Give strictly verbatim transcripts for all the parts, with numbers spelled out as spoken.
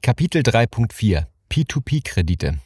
Kapitel drei Punkt vier P zwei P-Kredite.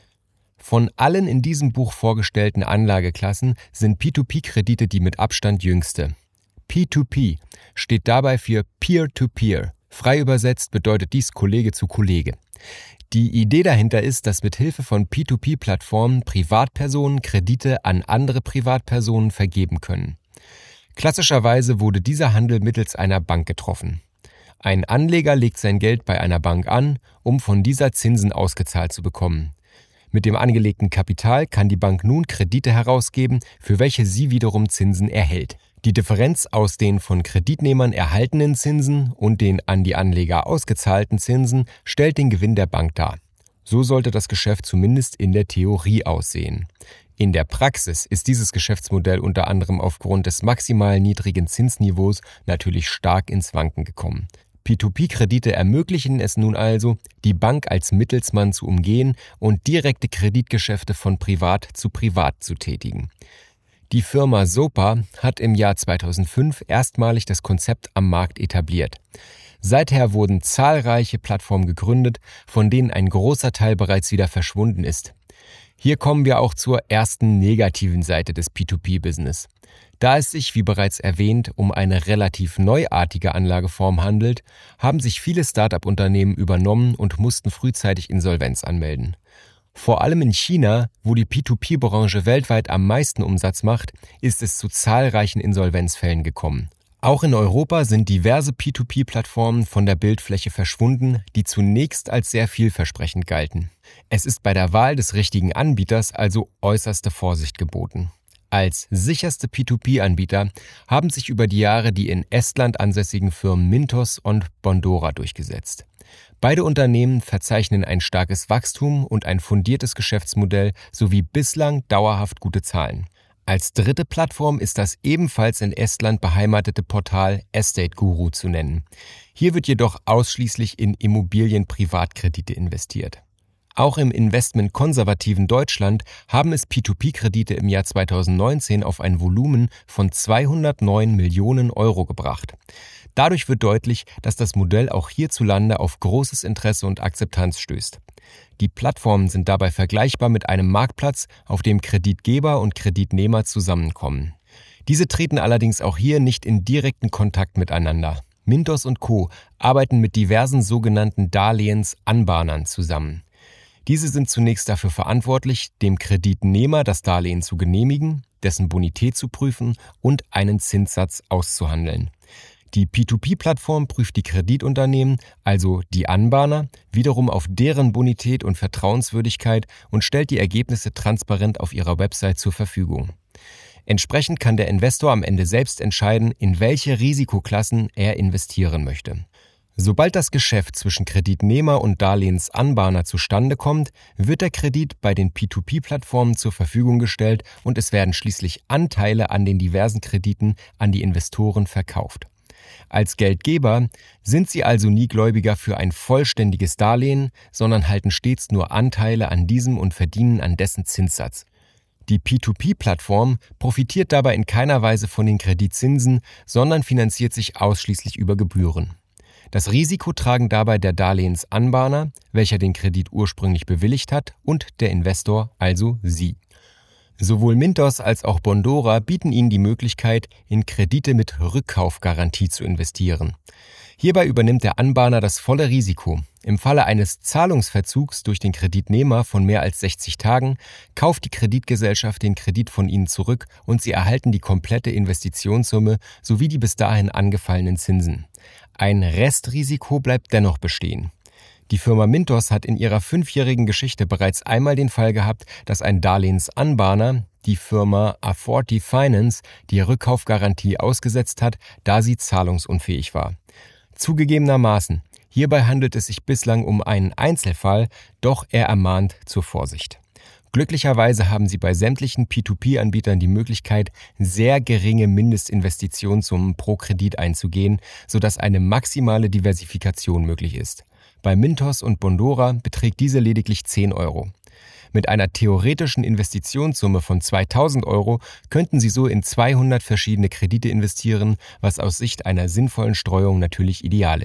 Von allen in diesem Buch vorgestellten Anlageklassen sind P zwei P-Kredite die mit Abstand jüngste. P zwei P steht dabei für Peer-to-Peer. Frei übersetzt bedeutet dies Kollege zu Kollege. Die Idee dahinter ist, dass mit Hilfe von P zwei P-Plattformen Privatpersonen Kredite an andere Privatpersonen vergeben können. Klassischerweise wurde dieser Handel mittels einer Bank getroffen. Ein Anleger legt sein Geld bei einer Bank an, um von dieser Zinsen ausgezahlt zu bekommen. Mit dem angelegten Kapital kann die Bank nun Kredite herausgeben, für welche sie wiederum Zinsen erhält. Die Differenz aus den von Kreditnehmern erhaltenen Zinsen und den an die Anleger ausgezahlten Zinsen stellt den Gewinn der Bank dar. So sollte das Geschäft zumindest in der Theorie aussehen. In der Praxis ist dieses Geschäftsmodell unter anderem aufgrund des maximal niedrigen Zinsniveaus natürlich stark ins Wanken gekommen. P zwei P-Kredite ermöglichen es nun also, die Bank als Mittelsmann zu umgehen und direkte Kreditgeschäfte von Privat zu Privat zu tätigen. Die Firma SOPA hat im Jahr zweitausendfünf erstmalig das Konzept am Markt etabliert. Seither wurden zahlreiche Plattformen gegründet, von denen ein großer Teil bereits wieder verschwunden ist. Hier kommen wir auch zur ersten negativen Seite des P zwei P-Business. Da es sich, wie bereits erwähnt, um eine relativ neuartige Anlageform handelt, haben sich viele Start-up-Unternehmen übernommen und mussten frühzeitig Insolvenz anmelden. Vor allem in China, wo die P zwei P-Branche weltweit am meisten Umsatz macht, ist es zu zahlreichen Insolvenzfällen gekommen. Auch in Europa sind diverse P zwei P-Plattformen von der Bildfläche verschwunden, die zunächst als sehr vielversprechend galten. Es ist bei der Wahl des richtigen Anbieters also äußerste Vorsicht geboten. Als sicherste P zwei P-Anbieter haben sich über die Jahre die in Estland ansässigen Firmen Mintos und Bondora durchgesetzt. Beide Unternehmen verzeichnen ein starkes Wachstum und ein fundiertes Geschäftsmodell sowie bislang dauerhaft gute Zahlen. Als dritte Plattform ist das ebenfalls in Estland beheimatete Portal Estate Guru zu nennen. Hier wird jedoch ausschließlich in Immobilien-Privatkredite investiert. Auch im investmentkonservativen Deutschland haben es P zwei P-Kredite im Jahr zweitausendneunzehn auf ein Volumen von zweihundertneun Millionen Euro gebracht. Dadurch wird deutlich, dass das Modell auch hierzulande auf großes Interesse und Akzeptanz stößt. Die Plattformen sind dabei vergleichbar mit einem Marktplatz, auf dem Kreditgeber und Kreditnehmer zusammenkommen. Diese treten allerdings auch hier nicht in direkten Kontakt miteinander. Mintos und Co. arbeiten mit diversen sogenannten Darlehensanbahnern zusammen. Diese sind zunächst dafür verantwortlich, dem Kreditnehmer das Darlehen zu genehmigen, dessen Bonität zu prüfen und einen Zinssatz auszuhandeln. Die P zwei P-Plattform prüft die Kreditunternehmen, also die Anbahner, wiederum auf deren Bonität und Vertrauenswürdigkeit und stellt die Ergebnisse transparent auf ihrer Website zur Verfügung. Entsprechend kann der Investor am Ende selbst entscheiden, in welche Risikoklassen er investieren möchte. Sobald das Geschäft zwischen Kreditnehmer und Darlehensanbahner zustande kommt, wird der Kredit bei den P zwei P-Plattformen zur Verfügung gestellt und es werden schließlich Anteile an den diversen Krediten an die Investoren verkauft. Als Geldgeber sind sie also nie Gläubiger für ein vollständiges Darlehen, sondern halten stets nur Anteile an diesem und verdienen an dessen Zinssatz. Die P zwei P-Plattform profitiert dabei in keiner Weise von den Kreditzinsen, sondern finanziert sich ausschließlich über Gebühren. Das Risiko tragen dabei der Darlehensanbahner, welcher den Kredit ursprünglich bewilligt hat, und der Investor, also Sie. Sowohl Mintos als auch Bondora bieten Ihnen die Möglichkeit, in Kredite mit Rückkaufgarantie zu investieren. Hierbei übernimmt der Anbahner das volle Risiko. Im Falle eines Zahlungsverzugs durch den Kreditnehmer von mehr als sechzig Tagen kauft die Kreditgesellschaft den Kredit von Ihnen zurück und Sie erhalten die komplette Investitionssumme sowie die bis dahin angefallenen Zinsen. Ein Restrisiko bleibt dennoch bestehen. Die Firma Mintos hat in ihrer fünfjährigen Geschichte bereits einmal den Fall gehabt, dass ein Darlehensanbahner, die Firma A vierzig Finance, die Rückkaufgarantie ausgesetzt hat, da sie zahlungsunfähig war. Zugegebenermaßen, hierbei handelt es sich bislang um einen Einzelfall, doch er ermahnt zur Vorsicht. Glücklicherweise haben Sie bei sämtlichen P zwei P-Anbietern die Möglichkeit, sehr geringe Mindestinvestitionssummen pro Kredit einzugehen, sodass eine maximale Diversifikation möglich ist. Bei Mintos und Bondora beträgt diese lediglich zehn Euro. Mit einer theoretischen Investitionssumme von zweitausend Euro könnten Sie so in zweihundert verschiedene Kredite investieren, was aus Sicht einer sinnvollen Streuung natürlich ideal ist.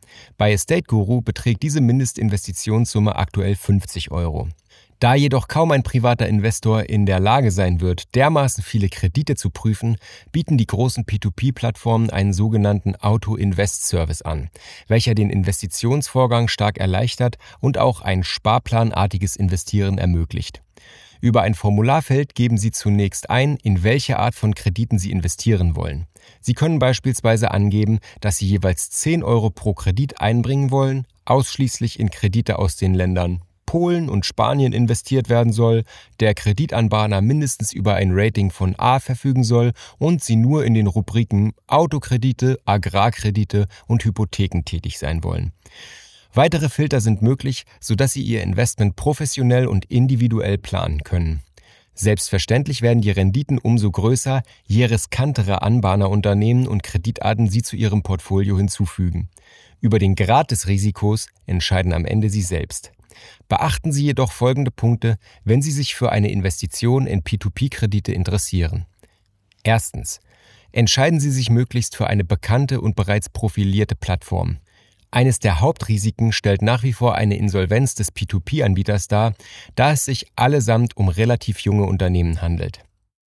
Bei Estate Guru beträgt diese Mindestinvestitionssumme aktuell fünfzig Euro. Da jedoch kaum ein privater Investor in der Lage sein wird, dermaßen viele Kredite zu prüfen, bieten die großen P zwei P-Plattformen einen sogenannten Auto-Invest-Service an, welcher den Investitionsvorgang stark erleichtert und auch ein sparplanartiges Investieren ermöglicht. Über ein Formularfeld geben Sie zunächst ein, in welche Art von Krediten Sie investieren wollen. Sie können beispielsweise angeben, dass Sie jeweils zehn Euro pro Kredit einbringen wollen, ausschließlich in Kredite aus den Ländern Polen und Spanien investiert werden soll, der Kreditanbahner mindestens über ein Rating von A verfügen soll und Sie nur in den Rubriken Autokredite, Agrarkredite und Hypotheken tätig sein wollen. Weitere Filter sind möglich, sodass Sie Ihr Investment professionell und individuell planen können. Selbstverständlich werden die Renditen umso größer, je riskantere Anbahnerunternehmen und Kreditarten Sie zu Ihrem Portfolio hinzufügen. Über den Grad des Risikos entscheiden am Ende Sie selbst. Beachten Sie jedoch folgende Punkte, wenn Sie sich für eine Investition in P zwei P-Kredite interessieren. Erstens. Entscheiden Sie sich möglichst für eine bekannte und bereits profilierte Plattform. Eines der Hauptrisiken stellt nach wie vor eine Insolvenz des P zwei P-Anbieters dar, da es sich allesamt um relativ junge Unternehmen handelt.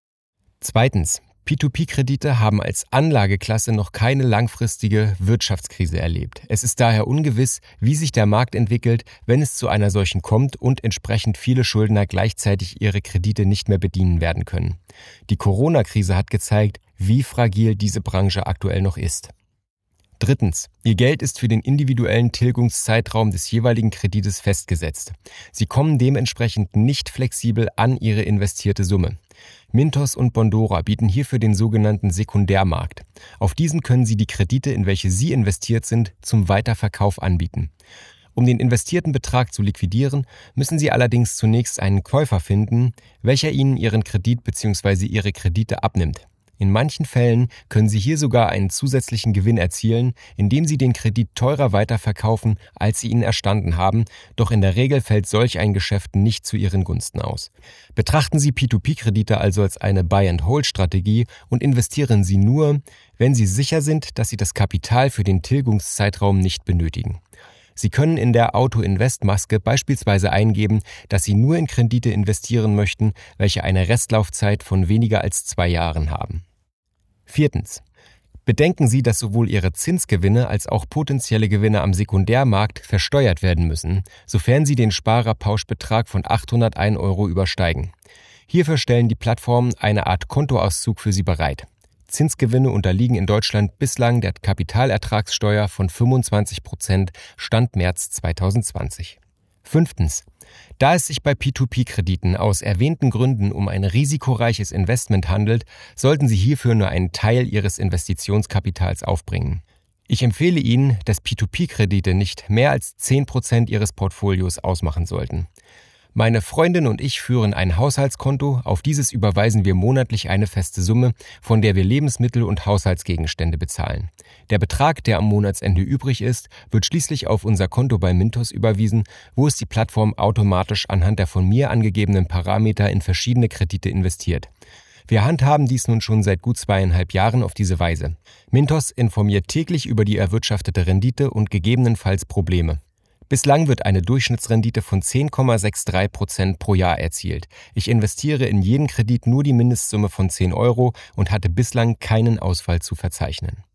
Zweitens. P zwei P-Kredite haben als Anlageklasse noch keine langfristige Wirtschaftskrise erlebt. Es ist daher ungewiss, wie sich der Markt entwickelt, wenn es zu einer solchen kommt und entsprechend viele Schuldner gleichzeitig ihre Kredite nicht mehr bedienen werden können. Die Corona-Krise hat gezeigt, wie fragil diese Branche aktuell noch ist. Drittens. Ihr Geld ist für den individuellen Tilgungszeitraum des jeweiligen Kredites festgesetzt. Sie kommen dementsprechend nicht flexibel an Ihre investierte Summe. Mintos und Bondora bieten hierfür den sogenannten Sekundärmarkt. Auf diesen können Sie die Kredite, in welche Sie investiert sind, zum Weiterverkauf anbieten. Um den investierten Betrag zu liquidieren, müssen Sie allerdings zunächst einen Käufer finden, welcher Ihnen Ihren Kredit bzw. Ihre Kredite abnimmt. In manchen Fällen können Sie hier sogar einen zusätzlichen Gewinn erzielen, indem Sie den Kredit teurer weiterverkaufen, als Sie ihn erstanden haben, doch in der Regel fällt solch ein Geschäft nicht zu Ihren Gunsten aus. Betrachten Sie P zwei P-Kredite also als eine Buy-and-Hold-Strategie und investieren Sie nur, wenn Sie sicher sind, dass Sie das Kapital für den Tilgungszeitraum nicht benötigen. Sie können in der Auto-Invest-Maske beispielsweise eingeben, dass Sie nur in Kredite investieren möchten, welche eine Restlaufzeit von weniger als zwei Jahren haben. Viertens. Bedenken Sie, dass sowohl Ihre Zinsgewinne als auch potenzielle Gewinne am Sekundärmarkt versteuert werden müssen, sofern Sie den Sparerpauschbetrag von achthundertein Euro übersteigen. Hierfür stellen die Plattformen eine Art Kontoauszug für Sie bereit. Zinsgewinne unterliegen in Deutschland bislang der Kapitalertragssteuer von fünfundzwanzig Prozent Stand März zweitausendzwanzig. Fünftens. Da es sich bei P zwei P-Krediten aus erwähnten Gründen um ein risikoreiches Investment handelt, sollten Sie hierfür nur einen Teil Ihres Investitionskapitals aufbringen. Ich empfehle Ihnen, dass P zwei P-Kredite nicht mehr als zehn Prozent Ihres Portfolios ausmachen sollten. Meine Freundin und ich führen ein Haushaltskonto, auf dieses überweisen wir monatlich eine feste Summe, von der wir Lebensmittel und Haushaltsgegenstände bezahlen. Der Betrag, der am Monatsende übrig ist, wird schließlich auf unser Konto bei Mintos überwiesen, wo es die Plattform automatisch anhand der von mir angegebenen Parameter in verschiedene Kredite investiert. Wir handhaben dies nun schon seit gut zweieinhalb Jahren auf diese Weise. Mintos informiert täglich über die erwirtschaftete Rendite und gegebenenfalls Probleme. Bislang wird eine Durchschnittsrendite von zehn Komma dreiundsechzig Prozent pro Jahr erzielt. Ich investiere in jeden Kredit nur die Mindestsumme von zehn Euro und hatte bislang keinen Ausfall zu verzeichnen.